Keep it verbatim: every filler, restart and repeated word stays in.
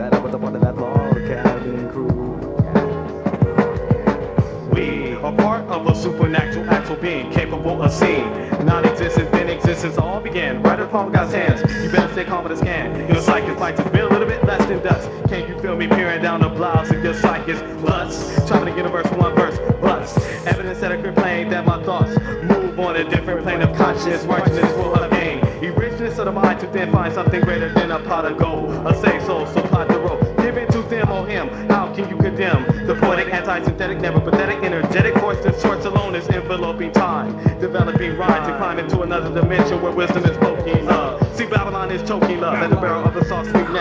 that I was a part of that log cabin crew. We are part of a supernatural actual being capable of seeing non-existence, then existence all began right upon God's hands. You better stay calm as can. Your psychic fight to be a little bit less than dust. Can't you feel me peering down the blouse of your psychic lust? Trying to universe one verse bust. Evidence that I could claim that my thoughts move on a different plane of conscious righteousness will obtain. The richness of the mind to then find something greater than a pot of gold. A safe soul, so plot the road. Give it to them or him. How can you condemn the poetic, anti-synthetic, never pathetic, energetic force that sorts alone is enveloping time, developing rhyme to climb into another dimension where wisdom is poking love. See, Babylon is choking love at the barrel of the soft sweet neck.